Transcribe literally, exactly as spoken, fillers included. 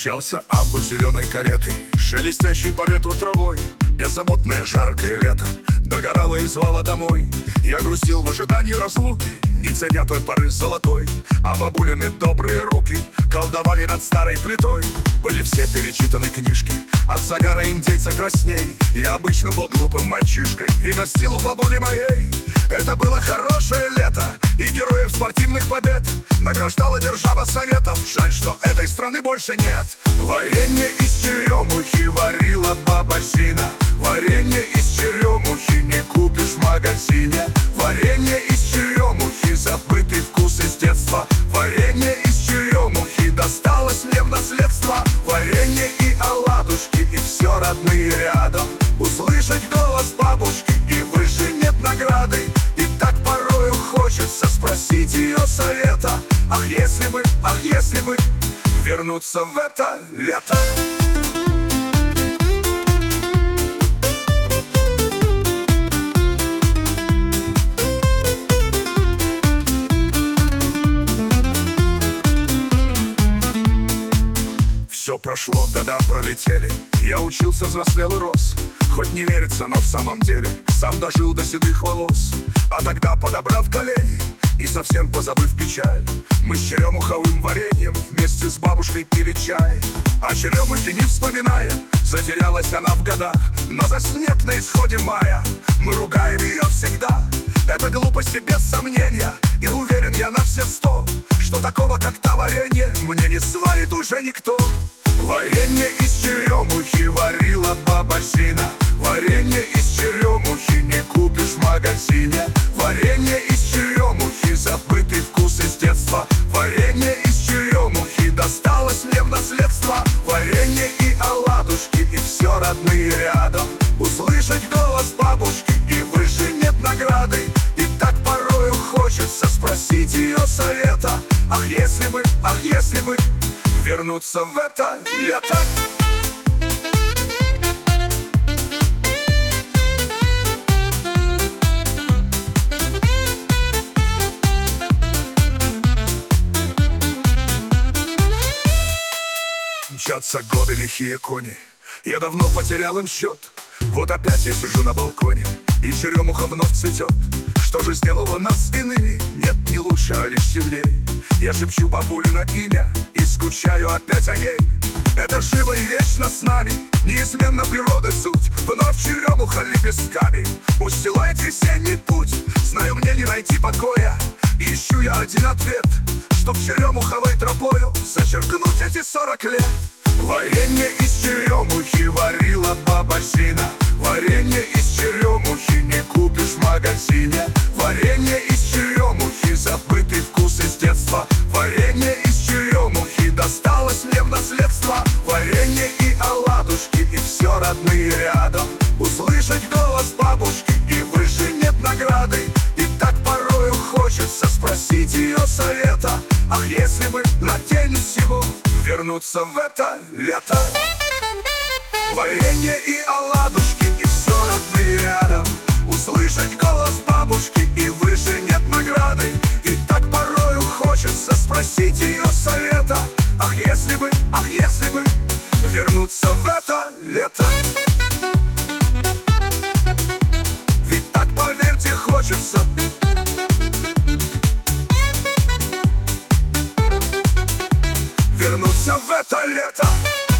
Мчался август зеленой кареты, шелестящий по ветру травой. Беззаботное жаркое лето догорало и звало домой. Я грустил в ожидании разлуки, не ценя той поры золотой. А бабулины добрые руки колдовали над старой плитой. Были все перечитаны книжки, от загара индейца красней. Я обычно был глупым мальчишкой и гостил у бабули моей. Это было хорошее лето, и героев спортивных побед награждала держава советов. Жаль, что этой страны больше нет. Варенье из черемухи варила баба Зина. Варенье из черемухи не купишь в магазине. Варенье из черемухи, забытый вкус из детства. Варенье из черемухи досталось мне в наследство. Варенье и оладушки, и все родные рядом. Услышать голос бабушки, и выше нет награды. И так порою хочется спросить ее совета. Ах, если бы, ах, если бы вернуться в это лето. Все прошло, года пролетели, я учился, взрослел и рос. Хоть не верится, но в самом деле сам дожил до седых волос. А тогда, подобрав колени и совсем позабыв печаль, мы с черемуховым вареньем вместе с бабушкой пили чай. А черемухи не вспоминая, затерялась она в годах. Но заснет на исходе мая, мы ругаем ее всегда. Это глупости без сомнения, и уверен я на все сто, что такого, как та варенье, мне не сварит уже никто. Варенье из черемухи варила баба Зина. Варенье из черемухи не купишь в магазине. Варенье из черемухи, забытый вкус из детства. Варенье из черемухи досталось мне в наследство. Варенье и оладушки, и все родные рядом. Услышать голос бабушки, и выше нет награды. И так порою хочется спросить ее совета. Ах, если бы, ах, если бы вернуться в это лето. Мчатся годы, лихие кони, я давно потерял им счет. Вот опять я сижу на балконе, и черемуха вновь цветет. Что же сделало нас иными? Нет, не лучше, а лишь сильнее. Я шепчу бабулино имя и скучаю опять о ней. Это живо и вечно с нами, неизменно природы суть. Вновь черемуха лепестками устилает весенний путь. Знаю, мне не найти покоя, и ищу я один ответ, чтоб черемуховой тропою зачеркнуть эти сорок лет. Варенье из черемухи варила баба Зина. Варенье из черемухи не купишь в магазине. Варенье из черемухи, забытый вкус из детства. Варенье из черемухи досталось мне в наследство. Варенье и оладушки, и все родные рядом. Услышать голос бабушки, и выше нет награды. И так порою хочется спросить ее совета. Ах, если бы на день всего вернуться в это лето. Варенье и оладушки, и все родные рядом. Услышать голос бабушки, и выше нет награды. И так порою хочется спросить ее совета. Ах, если бы, ах, если бы вернуться в это лето. Ведь так, поверьте, хочется вернуться в это лето.